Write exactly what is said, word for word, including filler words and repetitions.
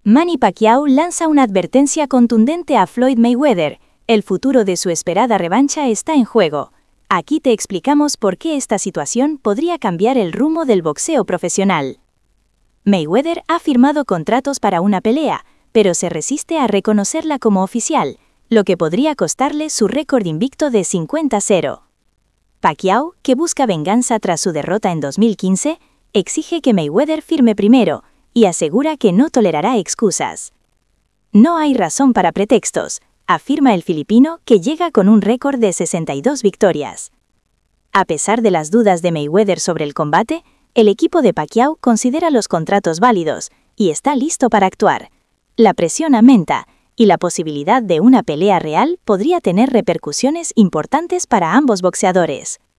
Manny Pacquiao lanza una advertencia contundente a Floyd Mayweather. El futuro de su esperada revancha está en juego. Aquí te explicamos por qué esta situación podría cambiar el rumbo del boxeo profesional. Mayweather ha firmado contratos para una pelea, pero se resiste a reconocerla como oficial, lo que podría costarle su récord invicto de cincuenta a cero. Pacquiao, que busca venganza tras su derrota en dos mil quince, exige que Mayweather firme primero y asegura que no tolerará excusas. No hay razón para pretextos, afirma el filipino, que llega con un récord de sesenta y dos victorias. A pesar de las dudas de Mayweather sobre el combate, el equipo de Pacquiao considera los contratos válidos y está listo para actuar. La presión aumenta y la posibilidad de una pelea real podría tener repercusiones importantes para ambos boxeadores.